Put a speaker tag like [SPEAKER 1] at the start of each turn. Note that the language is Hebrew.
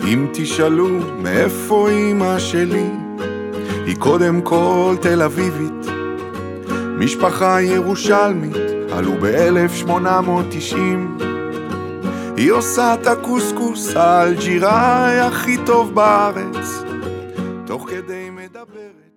[SPEAKER 1] אם תשאלו מאיפה אמא שלי, היא קודם כל תל אביבית, משפחה ירושלמית, עלו ב-1890. היא עושה את הקוסקוס האלג'יראי הכי טוב בארץ,